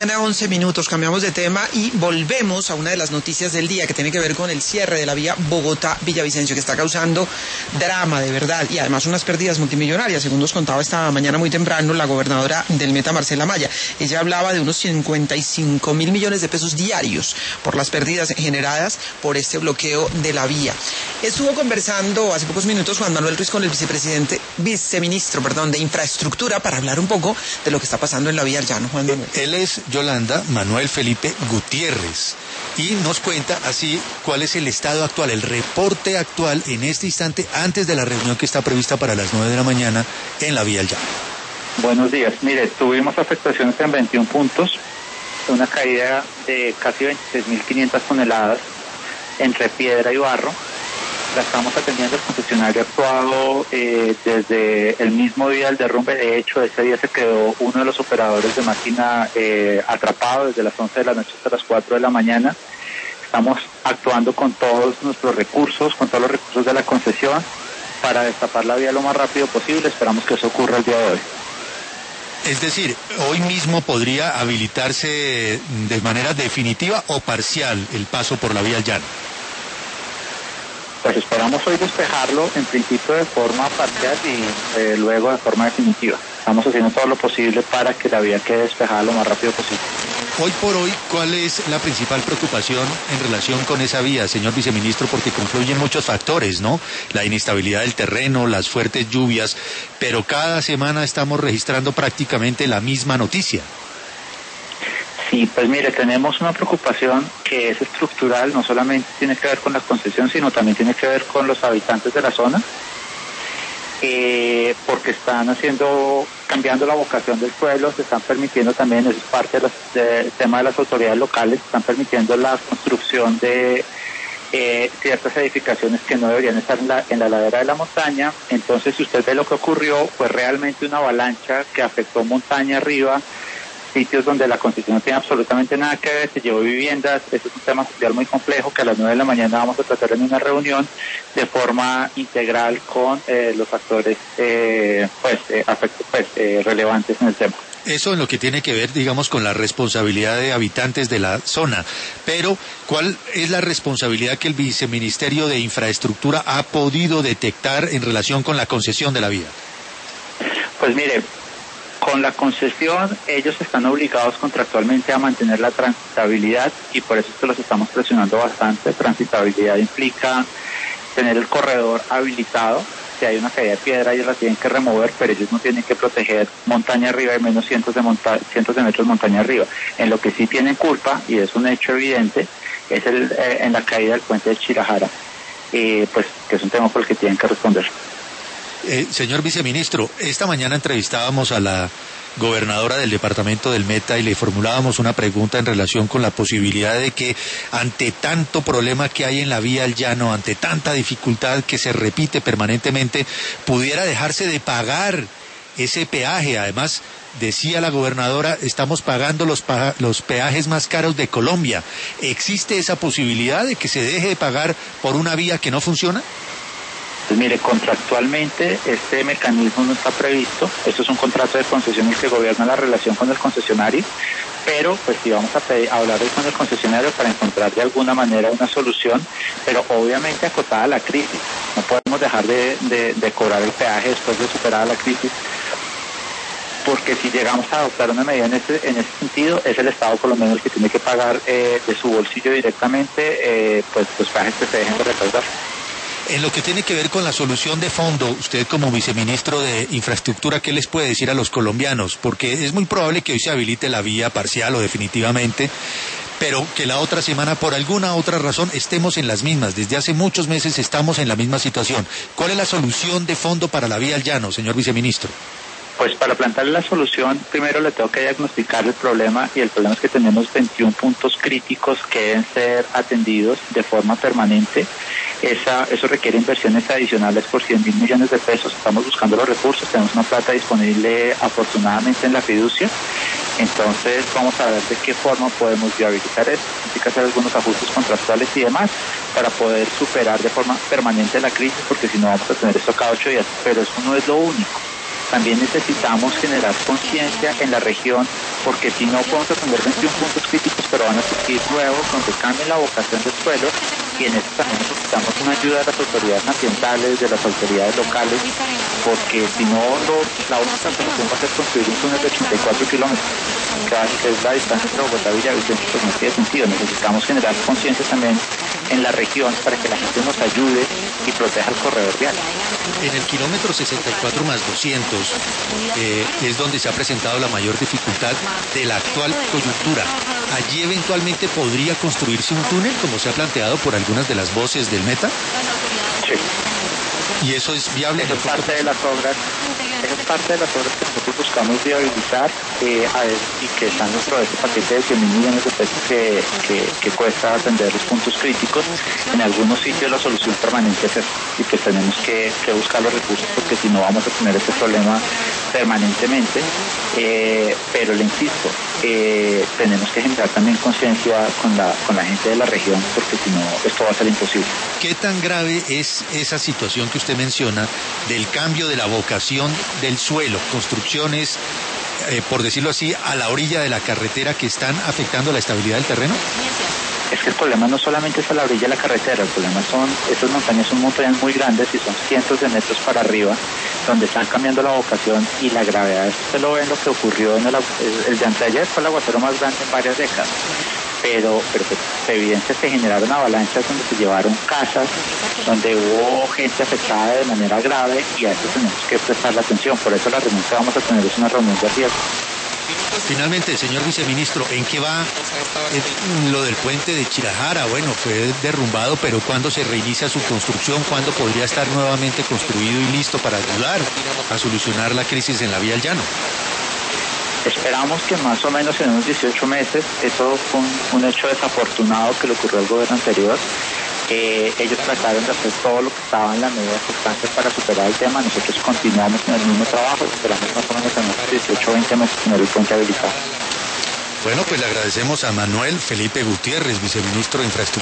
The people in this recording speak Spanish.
A 11 minutos cambiamos de tema y volvemos a una de las noticias del día que tiene que ver con el cierre de la vía Bogotá-Villavicencio, que está causando drama de verdad y además unas pérdidas multimillonarias, según nos contaba esta mañana muy temprano la gobernadora del Meta, Marcela Maya. Ella hablaba de unos 55.000 millones de pesos diarios por las pérdidas generadas por este bloqueo de la vía. Estuvo conversando hace pocos minutos Juan Manuel Ruiz con el viceministro de Infraestructura para hablar un poco de lo que está pasando en la vía al Llano. Juan Manuel. Él es Yolanda Manuel Felipe Gutiérrez y nos cuenta así cuál es el estado actual, el reporte actual en este instante antes de la reunión que está prevista para las 9 de la mañana en la vía al Llano. Buenos días. Mire, tuvimos afectaciones en 21 puntos, una caída de casi 26.500 toneladas entre piedra y barro. La estamos atendiendo, el concesionario ha actuado desde el mismo día del derrumbe. De hecho, ese día se quedó uno de los operadores de máquina atrapado desde las 11 de la noche hasta las 4 de la mañana. Estamos actuando con todos nuestros recursos, con todos los recursos de la concesión para destapar la vía lo más rápido posible. Esperamos que eso ocurra el día de hoy. Es decir, hoy mismo podría habilitarse de manera definitiva o parcial el paso por la vía al Llano. Pues esperamos hoy despejarlo, en principio de forma parcial y luego de forma definitiva. Estamos haciendo todo lo posible para que la vía quede despejada lo más rápido posible. Hoy por hoy, ¿cuál es la principal preocupación en relación con esa vía, señor viceministro? Porque confluyen muchos factores, ¿no? La inestabilidad del terreno, las fuertes lluvias, pero cada semana estamos registrando prácticamente la misma noticia. Sí, pues mire, tenemos una preocupación que es estructural, no solamente tiene que ver con la concesión, sino también tiene que ver con los habitantes de la zona, porque están cambiando la vocación del suelo, se están permitiendo también, eso es parte del tema de las autoridades locales, están permitiendo la construcción de ciertas edificaciones que no deberían estar en la ladera de la montaña. Entonces, si usted ve lo que ocurrió, fue realmente una avalancha que afectó montaña arriba, sitios donde la concesión no tiene absolutamente nada que ver, se llevó viviendas. Este es un tema social muy complejo que a las 9 de la mañana vamos a tratar en una reunión de forma integral con los actores relevantes en el tema. Eso en lo que tiene que ver, digamos, con la responsabilidad de habitantes de la zona. Pero, ¿cuál es la responsabilidad que el Viceministerio de Infraestructura ha podido detectar en relación con la concesión de la vía? Pues mire, con la concesión, ellos están obligados contractualmente a mantener la transitabilidad y por eso es que los estamos presionando bastante. Transitabilidad implica tener el corredor habilitado. Si hay una caída de piedra, ellos la tienen que remover, pero ellos no tienen que proteger montaña arriba y menos cientos de metros montaña arriba. En lo que sí tienen culpa, y es un hecho evidente, es en la caída del puente de Chirajara, que es un tema por el que tienen que responder. Señor viceministro, esta mañana entrevistábamos a la gobernadora del departamento del Meta y le formulábamos una pregunta en relación con la posibilidad de que ante tanto problema que hay en la vía al Llano, ante tanta dificultad que se repite permanentemente, pudiera dejarse de pagar ese peaje. Además, decía la gobernadora, estamos pagando los peajes más caros de Colombia. ¿Existe esa posibilidad de que se deje de pagar por una vía que no funciona? Pues mire, contractualmente este mecanismo no está previsto. Esto es un contrato de concesión el que gobierna la relación con el concesionario, pero pues sí vamos a hablar hoy con el concesionario para encontrar de alguna manera una solución, pero obviamente acotada a la crisis. No podemos dejar de cobrar el peaje después de superar la crisis, porque si llegamos a adoptar una medida en ese sentido, es el Estado colombiano el que tiene que pagar de su bolsillo directamente pues los peajes que se dejen de recaudar. En lo que tiene que ver con la solución de fondo, usted como viceministro de Infraestructura, ¿qué les puede decir a los colombianos? Porque es muy probable que hoy se habilite la vía parcial o definitivamente, pero que la otra semana, por alguna otra razón, estemos en las mismas. Desde hace muchos meses estamos en la misma situación. ¿Cuál es la solución de fondo para la vía al Llano, señor viceministro? Pues para plantearle la solución, primero le tengo que diagnosticar el problema, y el problema es que tenemos 21 puntos críticos que deben ser atendidos de forma permanente. Eso requiere inversiones adicionales por 100.000 millones de pesos. Estamos buscando los recursos, tenemos una plata disponible afortunadamente en la fiducia. Entonces vamos a ver de qué forma podemos viabilizar esto. Hay que hacer algunos ajustes contractuales y demás para poder superar de forma permanente la crisis, porque si no vamos a tener esto cada 8 días. Pero eso no es lo único. también necesitamos generar conciencia en la región, porque si no podemos atender 21 puntos críticos, pero van a surgir nuevos donde cambie la vocación del suelo, y en eso también necesitamos una ayuda de las autoridades ambientales, de las autoridades locales, porque si no, la única solución va a ser construir un túnel de 84 kilómetros, que es la distancia entre Bogotá y Villavicencio, pues no tiene sentido. Necesitamos generar conciencia también en la región para que la gente nos ayude y proteja el corredor vial. En el kilómetro 64 más 200 es donde se ha presentado la mayor dificultad de la actual coyuntura. ¿Allí eventualmente podría construirse un túnel, como se ha planteado por algunas de las voces del Meta? Sí. ¿Y eso es viable? Eso es parte de las obras. Esa es parte de las obras que nosotros buscamos viabilizar y que están dentro de ese paquete de 100.000 millones de pesos que cuesta atender los puntos críticos. En algunos sitios la solución permanente es eso, y que tenemos que buscar los recursos, porque si no vamos a tener ese problema permanentemente. Pero le insisto, tenemos que generar también conciencia con la gente de la región, porque si no esto va a ser imposible. ¿Qué tan grave es esa situación que usted menciona del cambio de la vocación del suelo, construcciones, por decirlo así, a la orilla de la carretera, que están afectando la estabilidad del terreno? Es que el problema no solamente es a la orilla de la carretera, el problema esas montañas son montañas muy grandes y son cientos de metros para arriba, donde están cambiando la vocación y la gravedad. Usted lo ve en lo que ocurrió en el de anteayer, fue el aguacero más grande en varias décadas. Pero se evidencia, se generaron avalanchas donde se llevaron casas, donde hubo gente afectada de manera grave, y a eso tenemos que prestar la atención. Por eso la reunión que vamos a tener es una reunión de riesgo. Finalmente, señor viceministro, ¿en qué va lo del puente de Chirajara? Bueno, fue derrumbado, pero ¿cuándo se reinicia su construcción? ¿Cuándo podría estar nuevamente construido y listo para ayudar a solucionar la crisis en la vía al llano? Esperamos que más o menos en unos 18 meses. Eso fue un hecho desafortunado que le ocurrió al gobierno anterior. Ellos trataron de hacer todo lo que estaba en la medida constante para superar el tema. Nosotros continuamos en el mismo trabajo. Esperamos más o menos en unos 18 o 20 meses tener el puente habilitado. Bueno, pues le agradecemos a Manuel Felipe Gutiérrez, viceministro de Infraestructura.